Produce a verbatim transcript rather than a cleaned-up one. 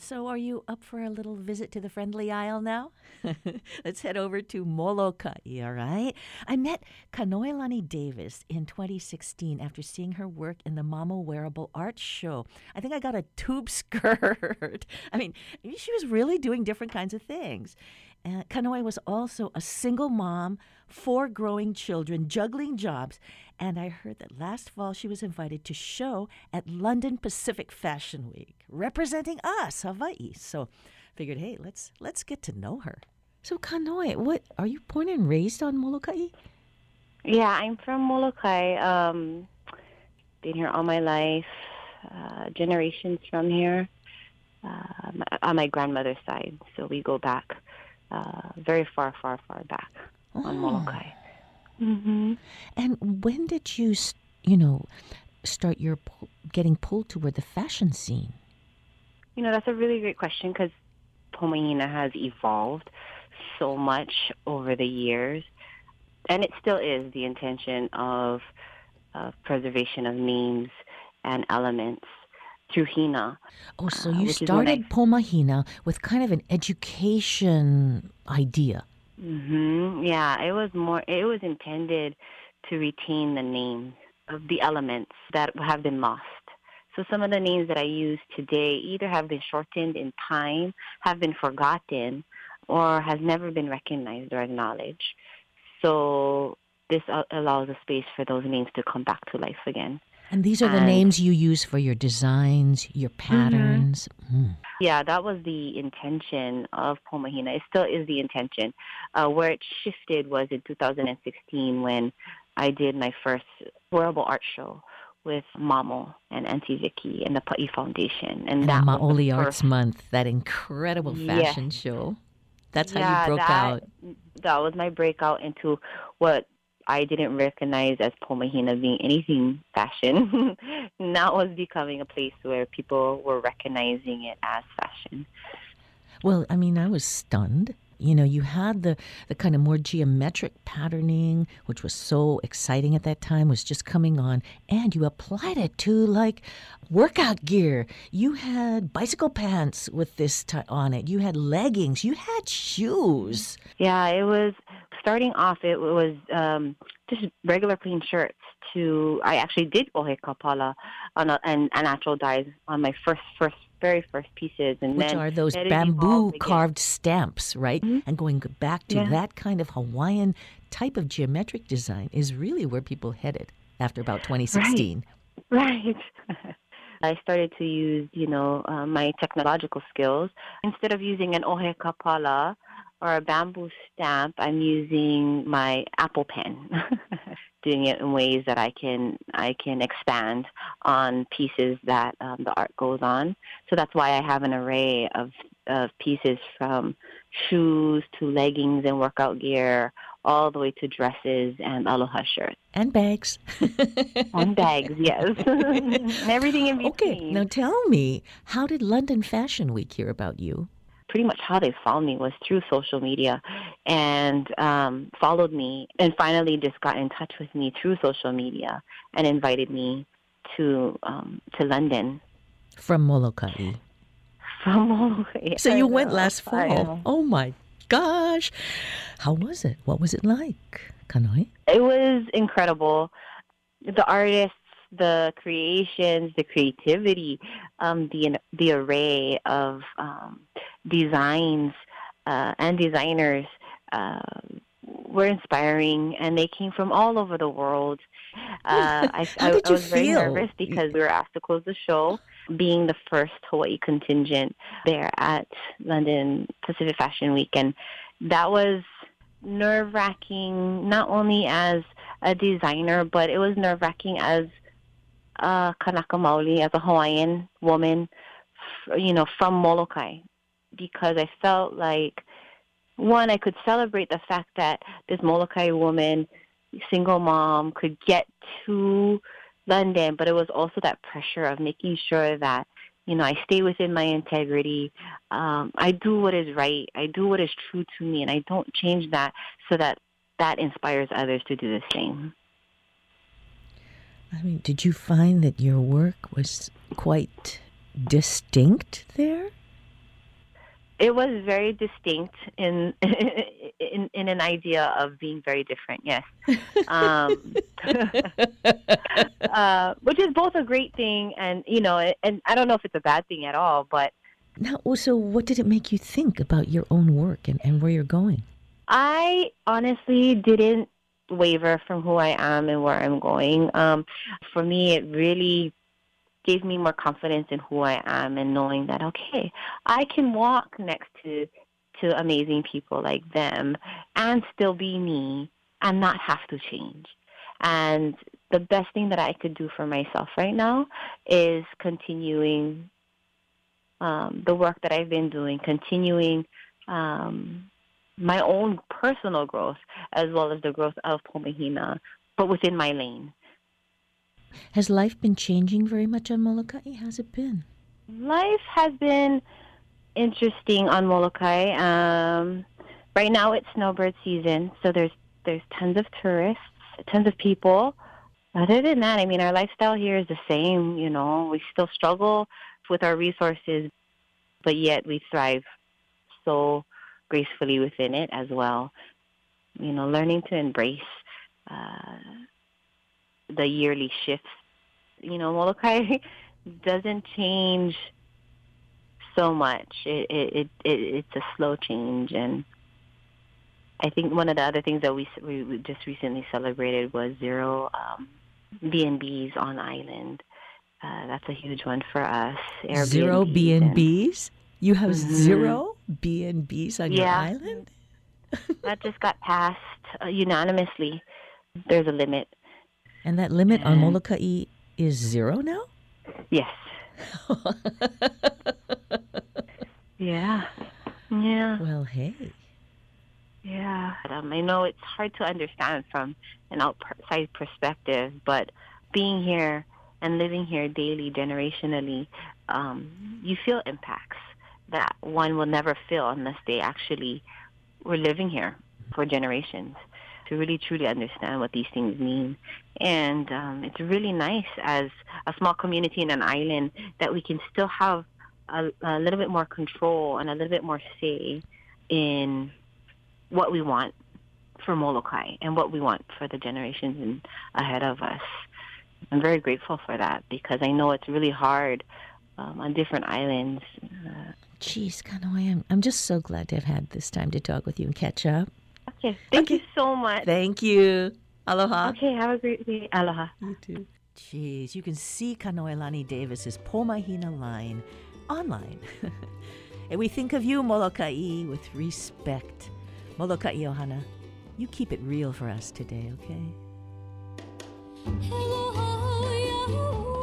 So are you up for a little visit to the Friendly Isle now? Let's head over to Molokai, all right? I met Kanoilani Davis in twenty sixteen after seeing her work in the Mama Wearable Art Show. I think I got a tube skirt. I mean, she was really doing different kinds of things. Uh, Kanoi was also a single mom, four growing children, juggling jobs, and I heard that last fall she was invited to show at London Pacific Fashion Week, representing us, Hawaii. So figured, hey, let's let's get to know her. So Kanoi, what are you born and raised on Molokai? Yeah, I'm from Molokai. Um, been here all my life, uh, generations from here, uh, on my grandmother's side. So we go back uh, very far, far, far back oh. on Molokai. Mm-hmm. And when did you, you know, start your getting pulled toward the fashion scene? You know, that's a really great question because Pomahina has evolved so much over the years. And it still is the intention of uh, preservation of names and elements through Hina. Oh, so you uh, started I... Pomahina with kind of an education idea. Mm-hmm. Yeah, it was more. It was intended to retain the names of the elements that have been lost. So some of the names that I use today either have been shortened in time, have been forgotten, or has never been recognized or acknowledged. So this allows a space for those names to come back to life again. And these are the and, names you use for your designs, your patterns. Mm-hmm. Mm. Yeah, that was the intention of Pomahina. It still is the intention. Uh, where it shifted was in two thousand sixteen when I did my first wearable art show with Mamo and Auntie Vicky and the Pa'i Foundation. And, and that Maoli Arts Month, that incredible fashion yes. show. That's how yeah, you broke that, out. That was my breakout into what I didn't recognize as Pomahina being anything fashion. Now was becoming a place where people were recognizing it as fashion. Well, I mean, I was stunned. You know, you had the, the kind of more geometric patterning, which was so exciting at that time, was just coming on, and you applied it to, like, workout gear. You had bicycle pants with this t- on it. You had leggings. You had shoes. Yeah, it was, starting off, it was um, just regular plain shirts to, I actually did ohe kapala on a, and, and natural dyes on my first, first, very first pieces. And Which then are those bamboo carved stamps, right? Mm-hmm. And going back to yeah. that kind of Hawaiian type of geometric design is really where people headed after about twenty sixteen. Right. right. I started to use, you know, uh, my technological skills. Instead of using an ohe kapala or a bamboo stamp, I'm using my Apple Pen. Doing it in ways that I can I can expand on pieces that um, the art goes on. So that's why I have an array of, of pieces from shoes to leggings and workout gear, all the way to dresses and aloha shirts. And bags. And bags, yes. And everything in between. Okay, now tell me, how did London Fashion Week hear about you? Pretty much how they found me was through social media and um, followed me and finally just got in touch with me through social media and invited me to um, to London. From Molokai. From Molokai. So you went last fall. Oh my gosh. How was it? What was it like, Kanoi? It was incredible. The artists, the creations, the creativity, um, the the array of um, designs uh, and designers uh, were inspiring, and they came from all over the world. Uh, I, How did I, you I was very feel? nervous because we were asked to close the show, being the first Hawaii contingent there at London Pacific Fashion Week, and that was nerve-wracking, not only as a designer, but it was nerve-wracking as a Kanaka Maoli, as a Hawaiian woman, you know, from Molokai, because I felt like, one, I could celebrate the fact that this Molokai woman, single mom, could get to London, but it was also that pressure of making sure that, you know, I stay within my integrity. Um, I do what is right. I do what is true to me, and I don't change that so that that inspires others to do the same. I mean, did you find that your work was quite distinct there? It was very distinct in in in an idea of being very different. Yes, um, uh, which is both a great thing, and you know, and I don't know if it's a bad thing at all. But Now, well, so what did it make you think about your own work and, and where you're going? I honestly didn't waver from who I am and where I'm going. Um, for me, it really gave me more confidence in who I am and knowing that, okay, I can walk next to to amazing people like them and still be me and not have to change. And the best thing that I could do for myself right now is continuing um, the work that I've been doing, continuing um, my own personal growth as well as the growth of Pomahina, but within my lane. Has life been changing very much on Molokai? How's it been? Life has been interesting on Molokai. Um, right now it's snowbird season, so there's there's tons of tourists, tons of people. Other than that, I mean, our lifestyle here is the same. You know, we still struggle with our resources, but yet we thrive so gracefully within it as well. You know, learning to embrace uh, the yearly shifts. You know, Molokai doesn't change so much. It, it, it, it it's a slow change, and I think one of the other things that we we, we just recently celebrated was zero um, B and Bs on island. Uh, that's a huge one for us. Airbnbs Zero B and Bs? You have Mhm. zero B and Bs on your Yeah. island? That just got passed uh, unanimously. There's a limit. And that limit on And- Molokai is zero now? Yes. Yeah. Yeah. Well, hey. Yeah. Um, I know it's hard to understand from an outside perspective, but being here and living here daily, generationally, um, you feel impacts that one will never feel unless they actually were living here for generations to really truly understand what these things mean. And um, it's really nice as a small community in an island that we can still have a, a little bit more control and a little bit more say in what we want for Molokai and what we want for the generations in, ahead of us. I'm very grateful for that because I know it's really hard um, on different islands. Uh, Jeez, Kanoi, I'm, I'm just so glad to have had this time to talk with you and catch up. okay, thank Okay. you so much. Thank you. Aloha. Okay, have a great day. Aloha. You too. Jeez, you can see Kanoelani Davis's Pomahina line online. And we think of you, Molokai, with respect. Molokai Ohana, you keep it real for us today, okay? Hello,